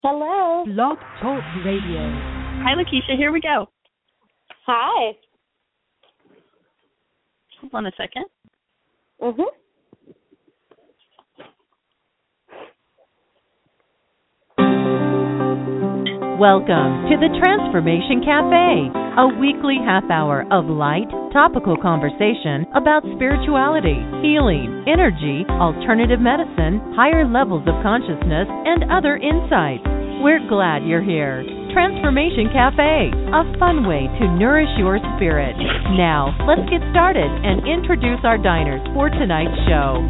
Hello. Blog Talk Radio. Hi, Lakeisha. Here we go. Hi. Hold on a second. Mhm. Welcome to the Transformation Cafe, a weekly half hour of light, topical conversation about spirituality, healing, energy, alternative medicine, higher levels of consciousness, and other insights. We're glad you're here. Transformation Cafe, a fun way to nourish your spirit. Now, let's get started and introduce our diners for tonight's show.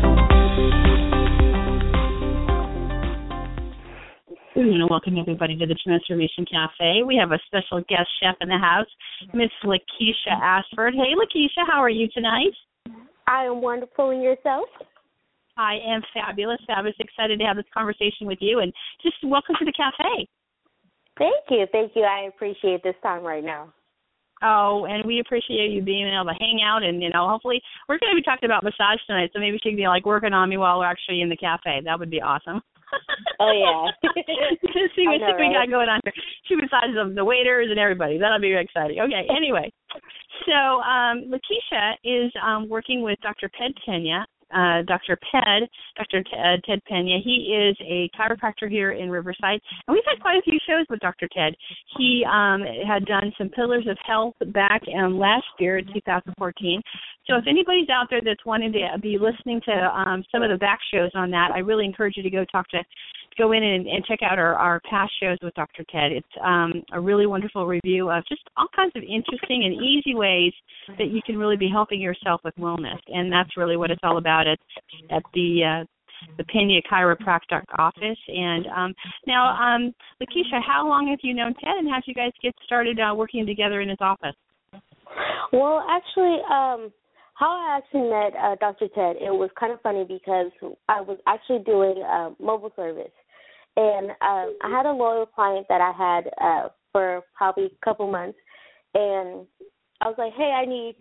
We want to welcome everybody to the Transformation Cafe. We have a special guest chef in the house, Miss Lakeisha Ashford. Hey, Lakeisha, how are you tonight? I am wonderful, and yourself? I am fabulous. Excited to have this conversation with you, and just welcome to the cafe. Thank you. I appreciate this time right now. Oh, and we appreciate you being able to hang out, and, hopefully we're going to be talking about massage tonight, so maybe she can be, working on me while we're actually in the cafe. That would be awesome. Oh, yeah. See what we got going on here. She massages the waiters and everybody. That'll be exciting. Okay, anyway. So Lakeisha is working with Dr. Ted Pena. Dr. Ted Pena. He is a chiropractor here in Riverside, and we've had quite a few shows with Dr. Ted. He had done some Pillars of Health back last year, 2014. So if anybody's out there that's wanting to be listening to some of the back shows on that, I really encourage you to go in and check out our past shows with Dr. Ted. It's a really wonderful review of just all kinds of interesting and easy ways that you can really be helping yourself with wellness, and that's really what it's all about at the Pena Chiropractic office. And now, Lakeisha, how long have you known Ted, and how did you guys get started working together in his office? Well, actually, how I actually met Dr. Ted, it was kind of funny because I was actually doing mobile service. And I had a loyal client that I had for probably a couple months, and I was like, "Hey, I need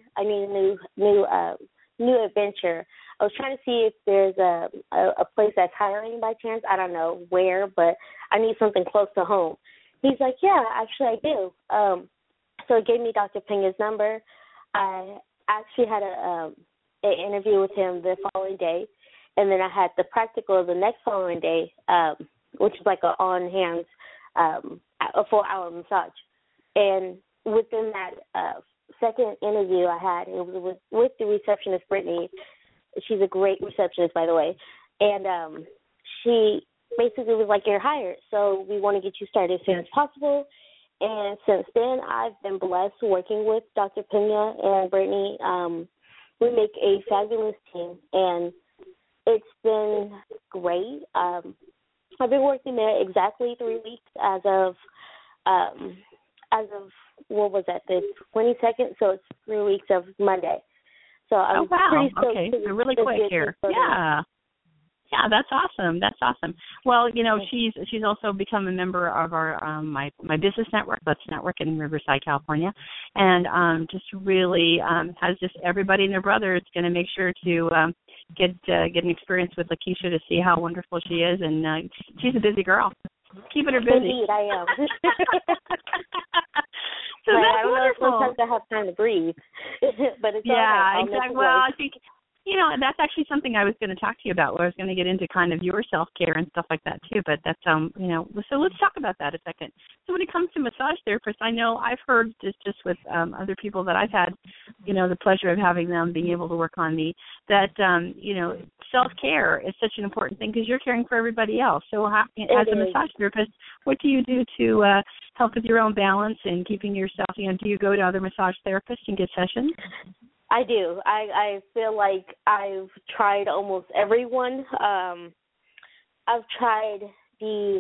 a new adventure." I was trying to see if there's a place that's hiring by chance. I don't know where, but I need something close to home. He's like, "Yeah, actually, I do." So he gave me Dr. Pena's number. I actually had an interview with him the following day, and then I had the practical the next following day, which is like a on-hands, a full-hour massage. And within that second interview I had, it was with the receptionist, Brittany. She's a great receptionist, by the way. And she basically was like, "You're hired, so we want to get you started as soon as possible." And since then, I've been blessed working with Dr. Pena and Brittany. We make a fabulous team, and it's been great. I've been working there exactly 3 weeks as of what was that, the 22nd? So it's 3 weeks of Monday. So I'm pretty stoked. Okay, so really quick here. Yeah, that's awesome. Well, she's also become a member of our my business network. That's Network in Riverside, California, and just really has just everybody and their brother is going to make sure to get an experience with Lakeisha to see how wonderful she is, and she's a busy girl. Keeping her busy. Indeed, I am. So that's I don't wonderful. know if sometimes I have time to breathe, but it's all Yeah, right. exactly. Well, I think that's actually something I was going to talk to you about. Where I was going to get into kind of your self-care and stuff like that too. But that's so let's talk about that a second. So when it comes to massage therapists, I know I've heard just with other people that I've had, the pleasure of having them being able to work on me, that self-care is such an important thing because you're caring for everybody else. So as a massage therapist, what do you do to help with your own balance and keeping yourself? Do you go to other massage therapists and get sessions? I do. I feel like I've tried almost everyone. I've tried the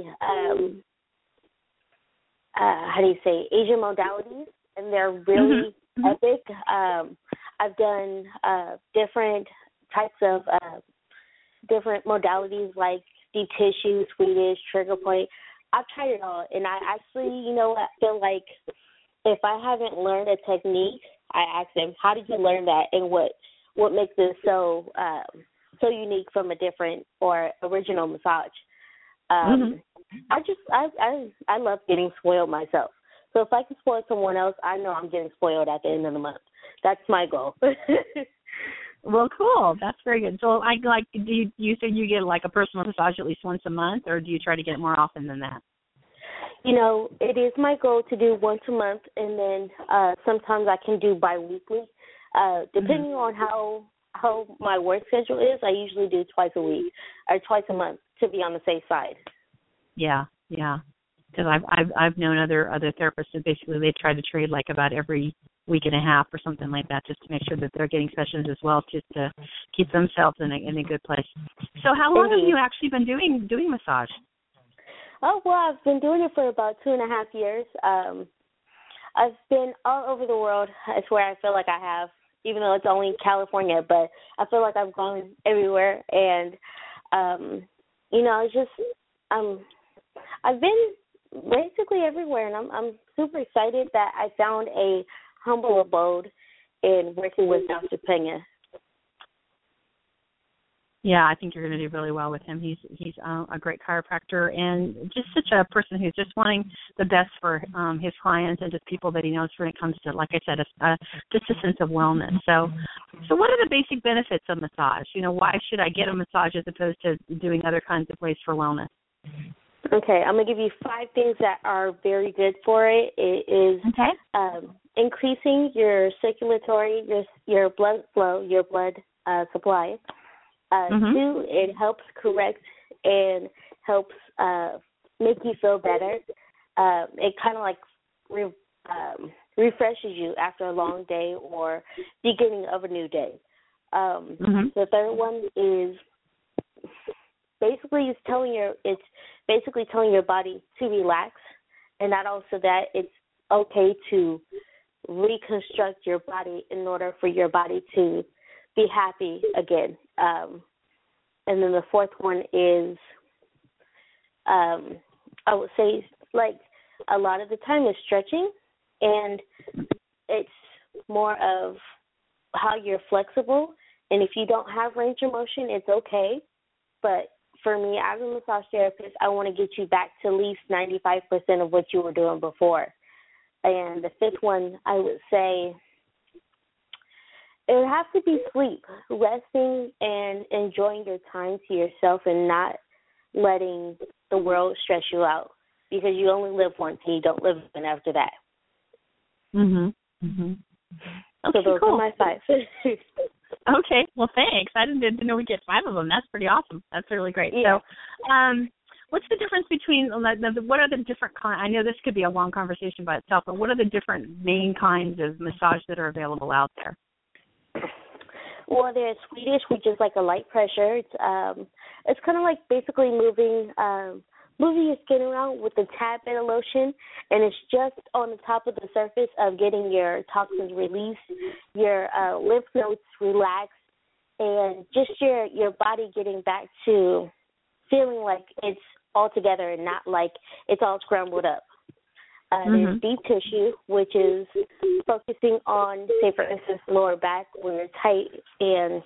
Asian modalities, and they're really epic. I've done different types of different modalities like deep tissue, Swedish, trigger point. I've tried it all, and I actually, I feel like if I haven't learned a technique, I ask them, "How did you learn that, and what makes this so unique from a different or original massage?" I love getting spoiled myself. So if I can spoil someone else, I know I'm getting spoiled at the end of the month. That's my goal. Well, cool. That's very good. So, do you think you get like a personal massage at least once a month, or do you try to get it more often than that? You know, it is my goal to do once a month, and then sometimes I can do biweekly. Depending on how my work schedule is, I usually do twice a week or twice a month to be on the safe side. Yeah. Because I've known other therapists that basically they try to trade like about every week and a half or something like that, just to make sure that they're getting sessions as well, just to keep themselves in a good place. So how long have you actually been doing massage? Oh, well, I've been doing it for about 2.5 years. I've been all over the world. I swear I feel like I have, even though it's only California, but I feel like I've gone everywhere. And, it's just I've been basically everywhere, and I'm super excited that I found a humble abode in working with Dr. Pena. Yeah, I think you're going to do really well with him. He's a great chiropractor and just such a person who's just wanting the best for his clients and just people that he knows when it comes to, like I said, just a sense of wellness. So what are the basic benefits of massage? Why should I get a massage as opposed to doing other kinds of ways for wellness? Okay, I'm going to give you 5 things that are very good for it. It is increasing your circulatory, your blood flow, your blood supply. 2, it helps correct and helps make you feel better. It kind of like refreshes you after a long day or beginning of a new day. The 3rd one is basically telling your body to relax, and not also that it's okay to reconstruct your body in order for your body to be happy again. And then the 4th one is, I would say, like a lot of the time is stretching, and it's more of how you're flexible. And if you don't have range of motion, it's okay. But for me, as a massage therapist, I want to get you back to at least 95% of what you were doing before. And the 5th one, I would say, it would have to be sleep, resting and enjoying your time to yourself and not letting the world stress you out, because you only live once and you don't live again after that. Okay, so those are my 5. Okay, well, thanks. I didn't know we get 5 of them. That's pretty awesome. That's really great. Yeah. So, what's the difference between, what are the different kinds, I know this could be a long conversation by itself, but what are the different main kinds of massage that are available out there? Well, there's Swedish, which is like a light pressure. It's kind of like basically moving your skin around with a tad bit of lotion, and it's just on the top of the surface of getting your toxins released, your lymph nodes relaxed, and just your body getting back to feeling like it's all together and not like it's all scrambled up. There's deep tissue, which is focusing on, say, for instance, lower back where you're tight and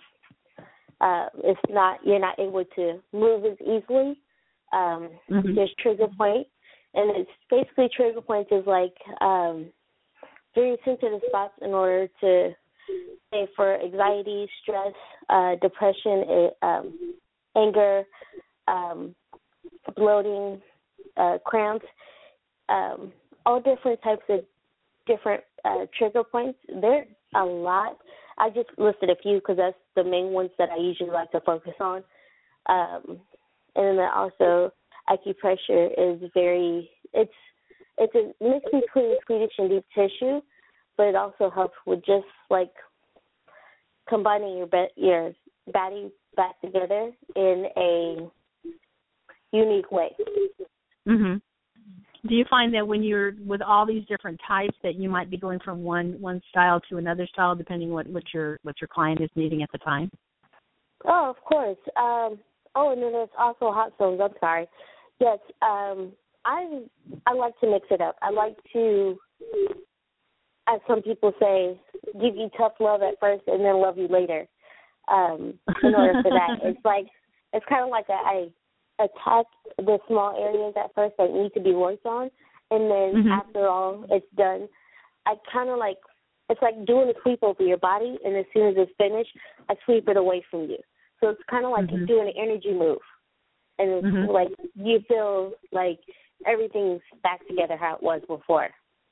you're not able to move as easily. There's trigger point, and it's basically trigger points is like very sensitive spots in order to, say, for anxiety, stress, depression, anger, bloating, cramps. All different types of different trigger points. There are a lot. I just listed a few because that's the main ones that I usually like to focus on. And then also acupressure is it's a mix between Swedish and deep tissue, but it also helps with just like combining your body back together in a unique way. Do you find that when you're with all these different types that you might be going from one style to another style depending what your client is needing at the time? Oh, of course. And then there's also hot stones. I'm sorry. Yes, I like to mix it up. I like to, as some people say, give you tough love at first and then love you later. In order for that, it's kind of like attack the small areas at first that need to be worked on, and then after all it's done, I kind of like, it's like doing a sweep over your body, and as soon as it's finished, I sweep it away from you. So it's kind of like doing an energy move, and it's like you feel like everything's back together how it was before.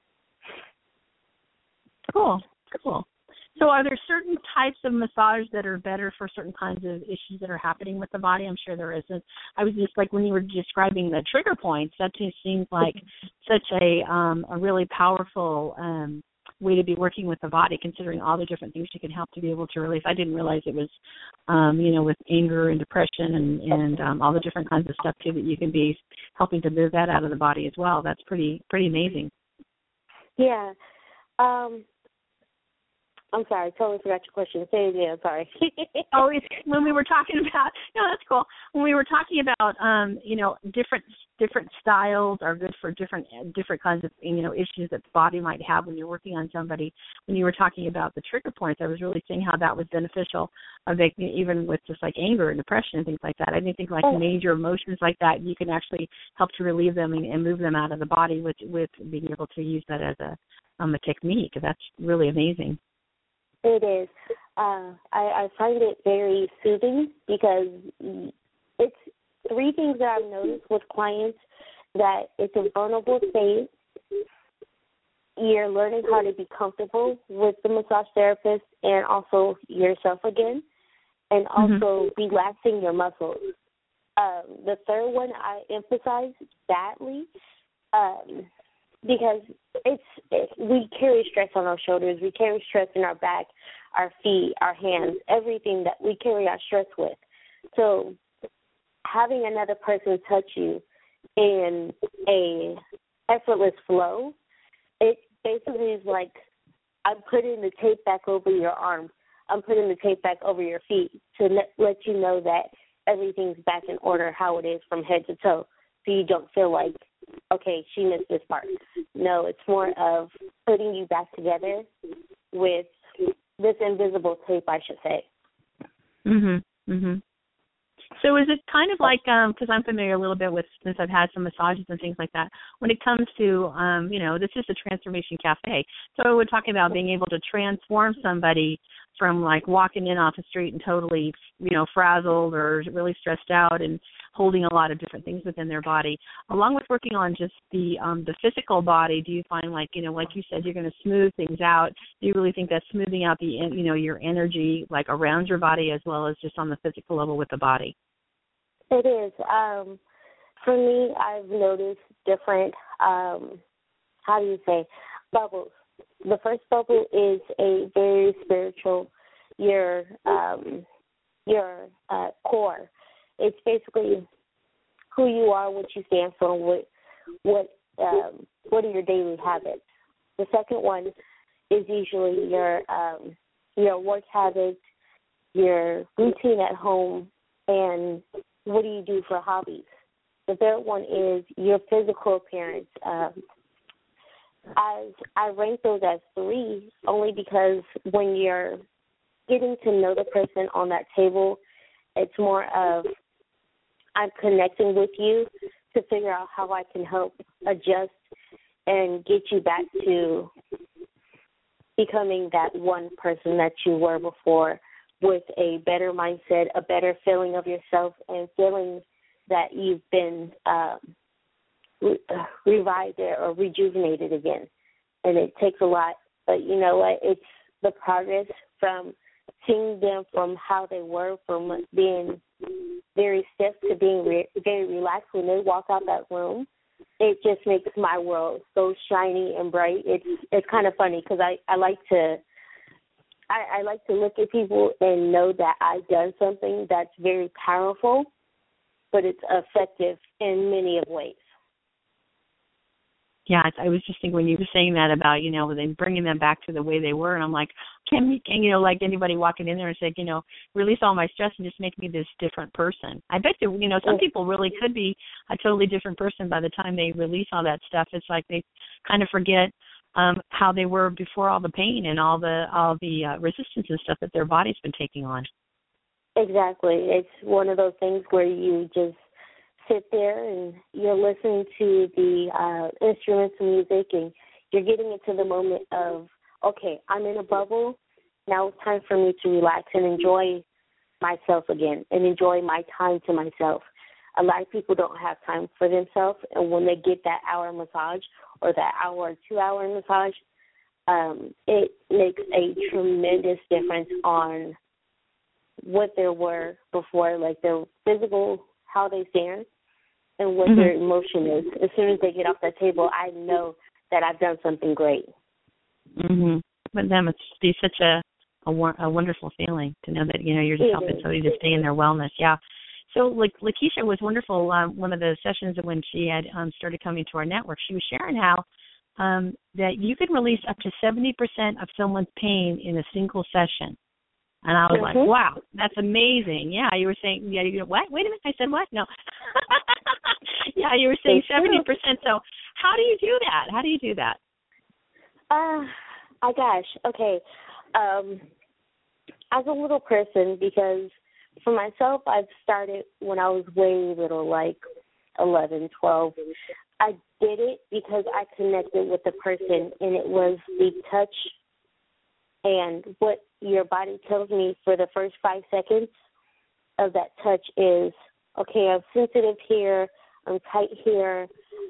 Cool. So are there certain types of massage that are better for certain kinds of issues that are happening with the body? I'm sure there isn't. I was just like, when you were describing the trigger points, that just seems like such a really powerful way to be working with the body, considering all the different things you can help to be able to release. I didn't realize it was, with anger and depression and all the different kinds of stuff too that you can be helping to move that out of the body as well. That's pretty amazing. Yeah. I'm sorry, totally forgot your question. Say it again. I'm sorry. It's when we were talking about. No, that's cool. When we were talking about, different styles are good for different kinds of issues that the body might have when you're working on somebody. When you were talking about the trigger points, I was really seeing how that was beneficial. Even with just like anger and depression and things like that. I didn't think like major emotions like that you can actually help to relieve them and move them out of the body with being able to use that as a technique. That's really amazing. It is. I find it very soothing because it's three things that I've noticed with clients: that it's a vulnerable state, you're learning how to be comfortable with the massage therapist and also yourself again, and also relaxing your muscles. The third one I emphasize badly because we carry stress on our shoulders, we carry stress in our back, our feet, our hands, everything that we carry our stress with. So having another person touch you in a effortless flow, it basically is like I'm putting the tape back over your arms, I'm putting the tape back over your feet to let you know that everything's back in order how it is from head to toe, so you don't feel like, okay, she missed this part. No, it's more of putting you back together with this invisible tape, I should say. So is it kind of like, because I'm familiar a little bit with, since I've had some massages and things like that, when it comes to, this is a Transformation Cafe. So we're talking about being able to transform somebody from like walking in off the street and totally, frazzled or really stressed out and holding a lot of different things within their body, along with working on just the physical body. Do you find like you said, you're going to smooth things out? Do you really think that's smoothing out the, your energy like around your body as well as just on the physical level with the body? It is. For me, I've noticed different, bubbles. The first bubble is a very spiritual, your core. It's basically who you are, what you stand for, what are your daily habits. The second one is usually your work habits, your routine at home, and what do you do for hobbies. The third one is your physical appearance. I rank those as three only because when you're getting to know the person on that table, it's more of I'm connecting with you to figure out how I can help adjust and get you back to becoming that one person that you were before, with a better mindset, a better feeling of yourself, and feeling that you've been revived or rejuvenated again. And it takes a lot, but you know what? It's the progress from seeing them from how they were, from being very stiff to being very relaxed when they walk out that room. It just makes my world so shiny and bright. It's kind of funny because I like to look at people and know that I've done something that's very powerful, but it's effective in many of ways. Yeah, I was just thinking when you were saying that about, then bringing them back to the way they were, and I'm like, can like anybody walking in there and say, release all my stress and just make me this different person. I bet you, some people really could be a totally different person by the time they release all that stuff. It's like they kind of forget how they were before all the pain and all the resistance and stuff that their body's been taking on. Exactly. It's one of those things where you just sit there and you're listening to the instruments and music, and you're getting into the moment of, okay, I'm in a bubble. Now it's time for me to relax and enjoy myself again and enjoy my time to myself. A lot of people don't have time for themselves, and when they get that hour massage or that hour or 2 hour massage, it makes a tremendous difference on what they were before, like their physical, how they stand, and what their emotion is. As soon as they get off that table, I know that I've done something great. But that must be such a wonderful feeling to know that, you're just helping somebody to stay in their wellness. Yeah. So, like, Lakeisha was wonderful. One of the sessions when she had started coming to our network, she was sharing how that you can release up to 70% of someone's pain in a single session. And I was like, wow, that's amazing. Yeah, you were saying, what? Wait a minute, I said what? No. Yeah, you were saying 70%. So how do you do that? How do you do that? Okay. As a little person, because for myself, I've started when I was way little, like 11, 12. I did it because I connected with the person, and it was the touch and what your body tells me for the first 5 seconds of that touch is, okay, I'm sensitive here, I'm tight here,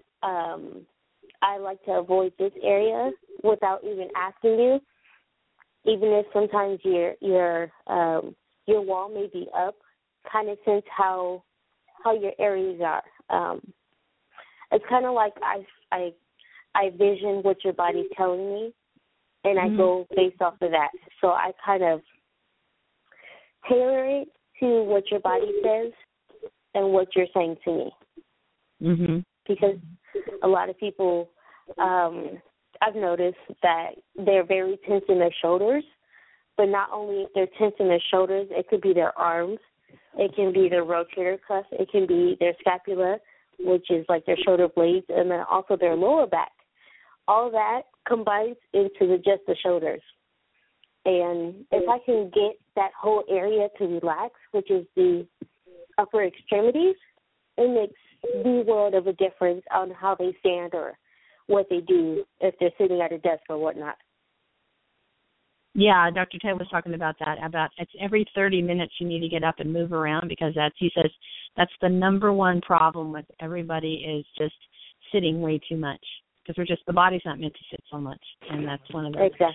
I like to avoid this area without even asking you, even if sometimes your wall may be up, kind of sense how your areas are. It's kind of like I vision what your body's telling me, and I go based off of that. So I kind of tailor it to what your body says and what you're saying to me. Because a lot of people, I've noticed that they're very tense in their shoulders, but not only if they're tense in their shoulders, it could be their arms, it can be their rotator cuff, it can be their scapula, which is like their shoulder blades, and then also their lower back. All that combines into just the shoulders. And if I can get that whole area to relax, which is the upper extremities, it makes the world of a difference on how they stand or what they do if they're sitting at a desk or whatnot. Yeah, Dr. Ted was talking about that, about it's every 30 minutes you need to get up and move around, because he says that's the number one problem with everybody is just sitting way too much, because the body's not meant to sit so much, and that's one of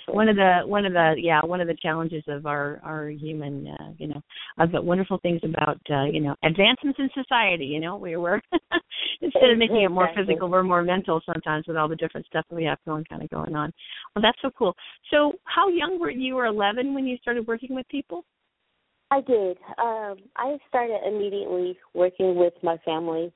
the challenges of our human, of the wonderful things about advancements in society. We're instead of making it more physical, we're more mental sometimes with all the different stuff that we have going on. Well, that's so cool. So, how young were you? You were 11 when you started working with people? I did. I started immediately working with my family.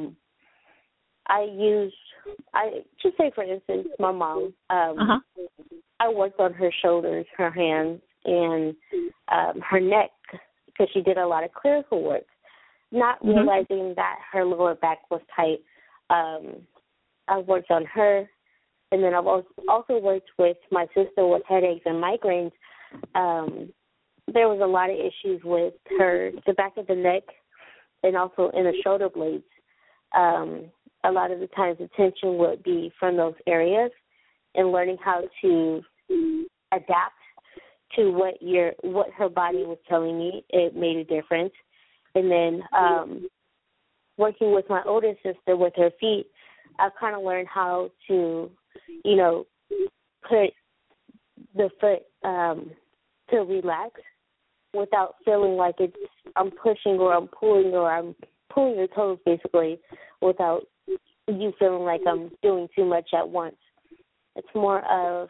Just say, for instance, my mom. I worked on her shoulders, her hands, and her neck, because she did a lot of clerical work, not realizing that her lower back was tight. I worked on her, and then I've also worked with my sister with headaches and migraines. There was a lot of issues with the back of the neck, and also in the shoulder blades. A lot of the times the tension would be from those areas, and learning how to adapt to what her body was telling me, it made a difference. And then working with my older sister with her feet, I kind of learned how to, put the foot to relax without feeling like I'm pushing or I'm pulling your toes, basically, without you feeling like I'm doing too much at once. It's more of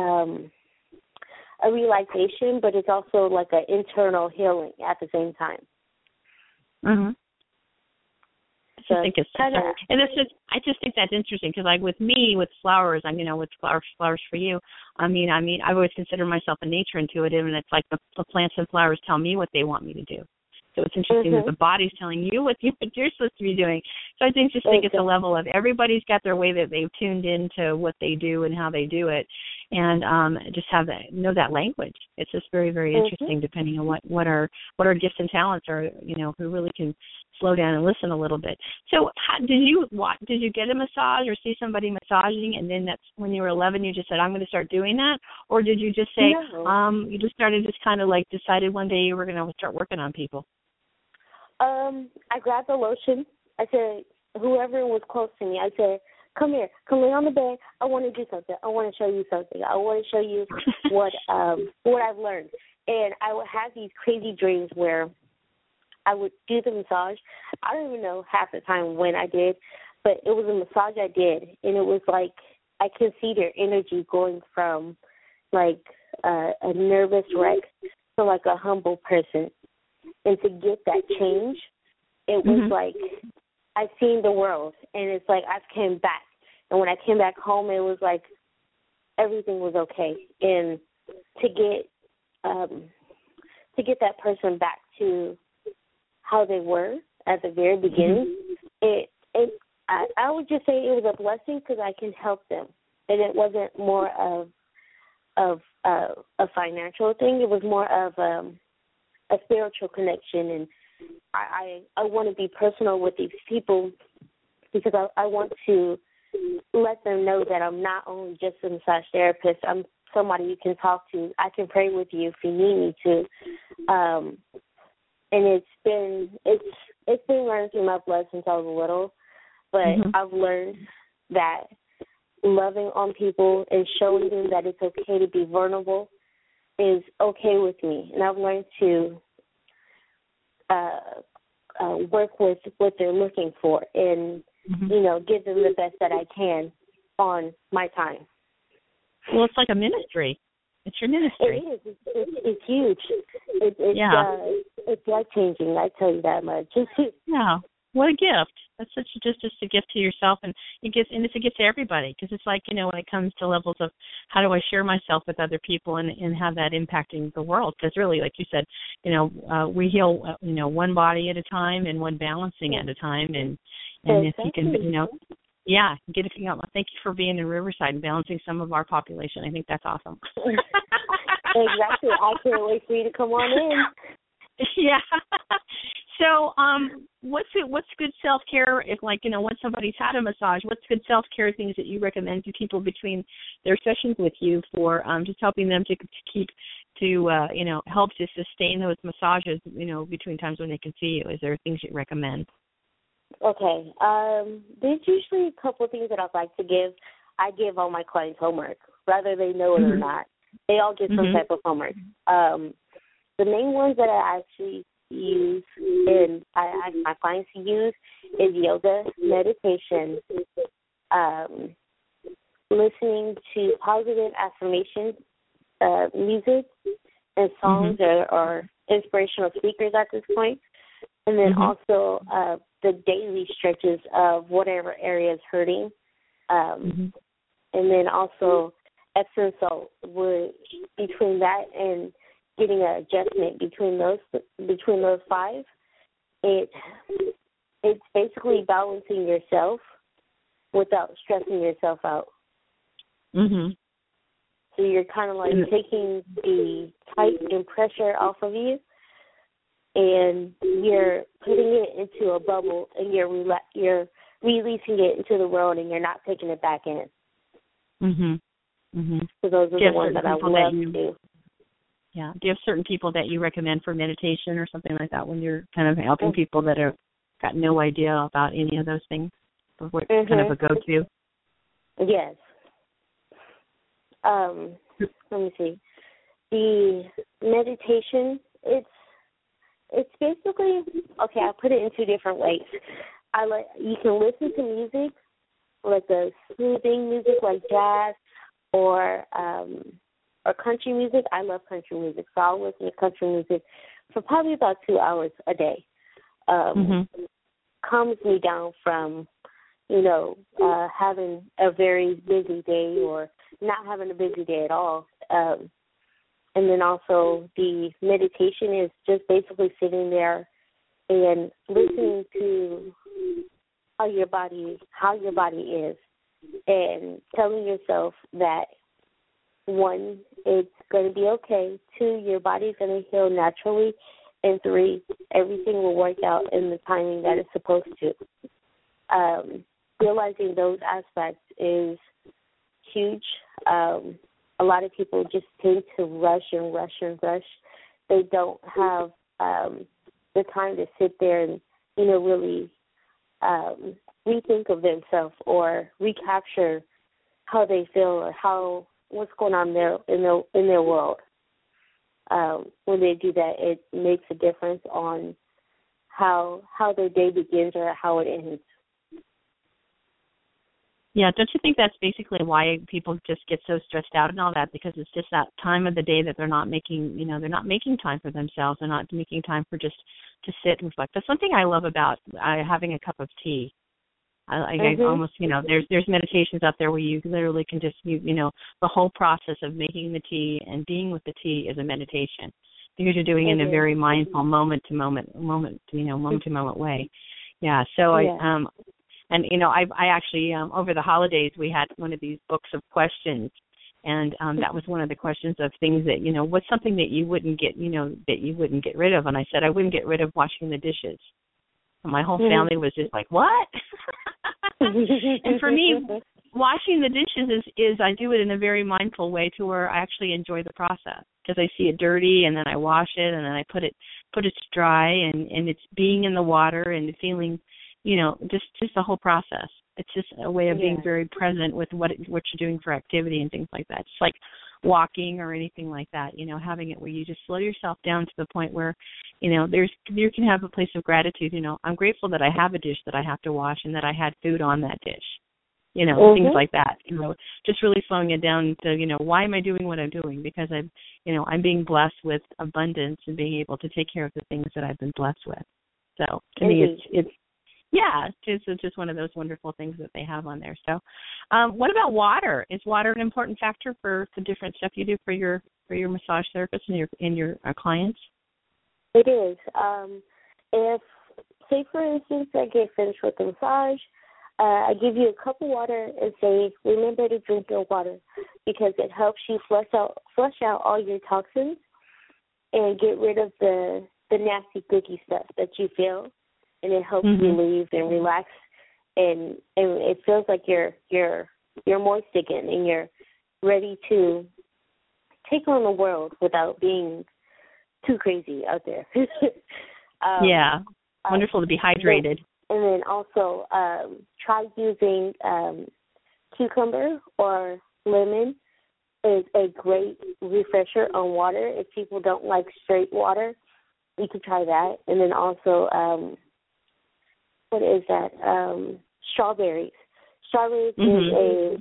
a relaxation, but it's also like an internal healing at the same time. So I just think that's interesting, because like with me, with flowers, with flowers for you, I always consider myself a nature intuitive, and it's like the plants and flowers tell me what they want me to do. So it's interesting that the body's telling you what you're supposed to be doing. So I think it's a level of everybody's got their way that they've tuned into what they do and how they do it, and just know that language. It's just very, very interesting, depending on what our gifts and talents are. Who really can slow down and listen a little bit. So did you get a massage or see somebody massaging, and then that's when you were 11 you just said, I'm going to start doing that? Or did you just say, No. you just kind of like decided one day you were going to start working on people? I grabbed the lotion. I said, whoever was close to me, I said, come here, come lay on the bed. I want to do something. I want to show you something. I want to show you what I've learned. And I would have these crazy dreams where I would do the massage. I don't even know half the time when I did, but it was a massage I did, and it was like I could see their energy going from like a nervous wreck to like a humble person. And to get that change, it was like I've seen the world, and it's like I've came back. And when I came back home, it was like everything was okay. And to get that person back to how they were at the very beginning, I would just say it was a blessing because I can help them, and it wasn't more of a financial thing. It was more of a spiritual connection, and I want to be personal with these people because I want to let them know that I'm not only just a massage therapist. I'm somebody you can talk to. I can pray with you if you need me to. And it's been learned through my blood since I was little, but I've learned that loving on people and showing them that it's okay to be vulnerable is okay with me, and I've learned to work with what they're looking for and, give them the best that I can on my time. Well, it's like a ministry. It's your ministry. It is. It's huge. It's life-changing, I tell you that much. Yeah. What a gift. That's just a gift to yourself, and it's a gift to everybody, because it's like, when it comes to levels of how do I share myself with other people and have that impacting the world, because really, like you said, we heal, one body at a time and one balancing at a time, and if you can, get it out. Thank you for being in Riverside and balancing some of our population. I think that's awesome. Exactly. I can't wait for you to come on in. Yeah. So, what's good self-care if, once somebody's had a massage, what's good self-care things that you recommend to people between their sessions with you for just helping them to help to sustain those massages, between times when they can see you? Is there things you recommend? Okay. There's usually a couple of things that I'd like to give. I give all my clients homework, whether they know it or not. They all get some type of homework. The main ones that I actually use and I ask my clients to use is yoga, meditation, listening to positive affirmation music and songs or inspirational speakers at this point, and then also the daily stretches of whatever area is hurting, and then also Epsom salt. Between that and getting an adjustment between those five, it's basically balancing yourself without stressing yourself out. So you're kind of like taking the tight and pressure off of you, and you're putting it into a bubble, and you're releasing it into the world, and you're not taking it back in. So those are the ones that I love to do. Yeah. Do you have certain people that you recommend for meditation or something like that when you're kind of helping people that have got no idea about any of those things? What kind of a go-to? Yes. Let me see. The meditation, it's basically, okay, I put it in two different ways. You can listen to music, like the soothing music like jazz or country music. I love country music, so I'll listen to country music for probably about 2 hours a day. Calms me down from, having a very busy day or not having a busy day at all. And then also the meditation is just basically sitting there and listening to how your body is, and telling yourself that, 1, it's going to be okay. 2, your body's going to heal naturally. and 3, everything will work out in the timing that it's supposed to. Realizing those aspects is huge. A lot of people just tend to rush and rush and rush. They don't have the time to sit there and, really rethink of themselves or recapture how they feel or what's going on in their world. When they do that, it makes a difference on how their day begins or how it ends. Yeah, don't you think that's basically why people just get so stressed out and all that? Because it's just that time of the day that they're not making, they're not making time for themselves. They're not making time for just to sit and reflect. That's something I love about having a cup of tea. I almost, there's meditations out there where you literally can just, the whole process of making the tea and being with the tea is a meditation because you're doing it in a very mindful moment to moment way. Yeah. So I actually over the holidays we had one of these books of questions, and that was one of the questions of things that what's something that you wouldn't get rid of, and I said I wouldn't get rid of washing the dishes. And my whole family was just like, what? And for me, washing the dishes is I do it in a very mindful way to where I actually enjoy the process because I see it dirty and then I wash it and then I put it to dry and it's being in the water and feeling, just the whole process. It's just a way of being very present with what you're doing for activity and things like that. Just like walking or anything like that, having it where you just slow yourself down to the point where, you can have a place of gratitude. I'm grateful that I have a dish that I have to wash and that I had food on that dish, things like that. Just really slowing it down to, why am I doing what I'm doing? Because I'm being blessed with abundance and being able to take care of the things that I've been blessed with. So to me, it's just one of those wonderful things that they have on there. So, what about water? Is water an important factor for the different stuff you do for your massage therapists and your clients? It is. If, say for instance, I get finished with the massage, I give you a cup of water and say, remember to drink your water because it helps you flush out all your toxins and get rid of the nasty cookie stuff that you feel. And it helps you leave and relax, and it feels like you're moist again, and you're ready to take on the world without being too crazy out there. Wonderful to be hydrated. And then also try using cucumber or lemon is a great refresher on water. If people don't like straight water, you could try that. And then also what is that? Strawberries. Strawberries is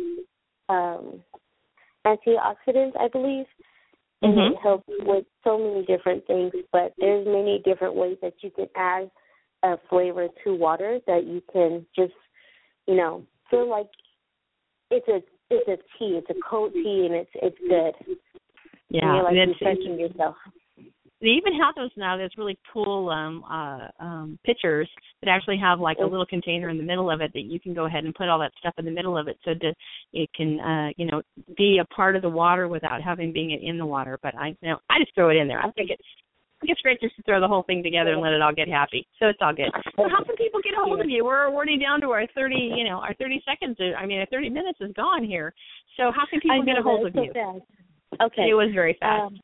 a antioxidant, I believe, and it helps with so many different things. But there's many different ways that you can add a flavor to water that you can just, feel like it's a tea. It's a cold tea, and it's good. Yeah, and you're like refreshing yourself. They even have those now. There's really cool pitchers that actually have like a little container in the middle of it that you can go ahead and put all that stuff in the middle of it, so that it can, be a part of the water without having being in the water. But I just throw it in there. I think it's great just to throw the whole thing together and let it all get happy. So it's all good. So how can people get a hold of you? We're already down to our 30 seconds. Our 30 minutes is gone here. So how can people get a hold of you? Fast. Okay. It was very fast.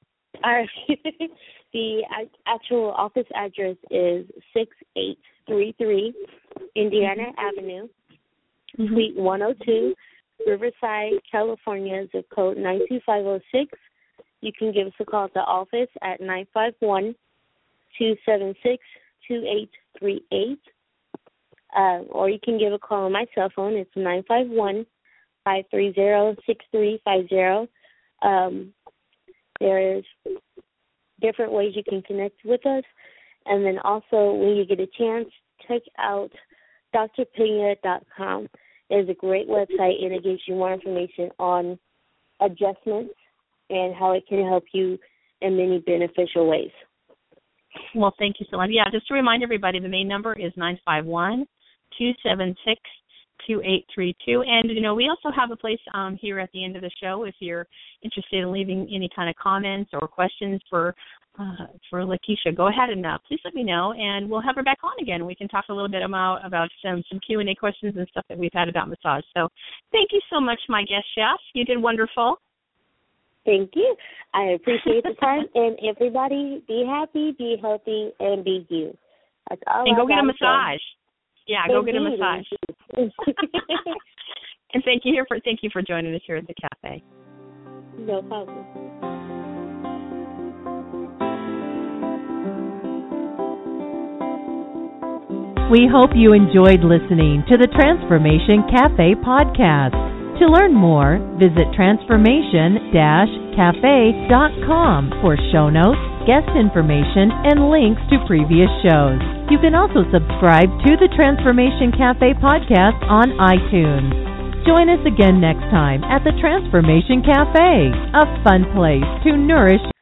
The actual office address is 6833 Indiana Avenue, Suite 102, Riverside, California, zip code 92506. You can give us a call at the office at 951-276-2838. Or you can give a call on my cell phone. It's 951-530-6350. There is different ways you can connect with us. And then also, when you get a chance, check out drpena.com. It's a great website, and it gives you more information on adjustments and how it can help you in many beneficial ways. Well, thank you so much. Yeah, just to remind everybody, the main number is And, we also have a place here at the end of the show if you're interested in leaving any kind of comments or questions for Lakeisha. Go ahead and please let me know, and we'll have her back on again. We can talk a little bit about some Q&A questions and stuff that we've had about massage. So thank you so much, my guest chef. You did wonderful. Thank you. I appreciate the time, and everybody be happy, be healthy, and be you. That's all. And go get a massage. Yeah, go get a massage. And thank you for joining us here at the cafe. No problem. We hope you enjoyed listening to the Transformation Cafe podcast. To learn more, visit transformation-cafe.com for show notes, guest information, and links to previous shows. You can also subscribe to the Transformation Cafe podcast on iTunes. Join us again next time at the Transformation Cafe, a fun place to nourish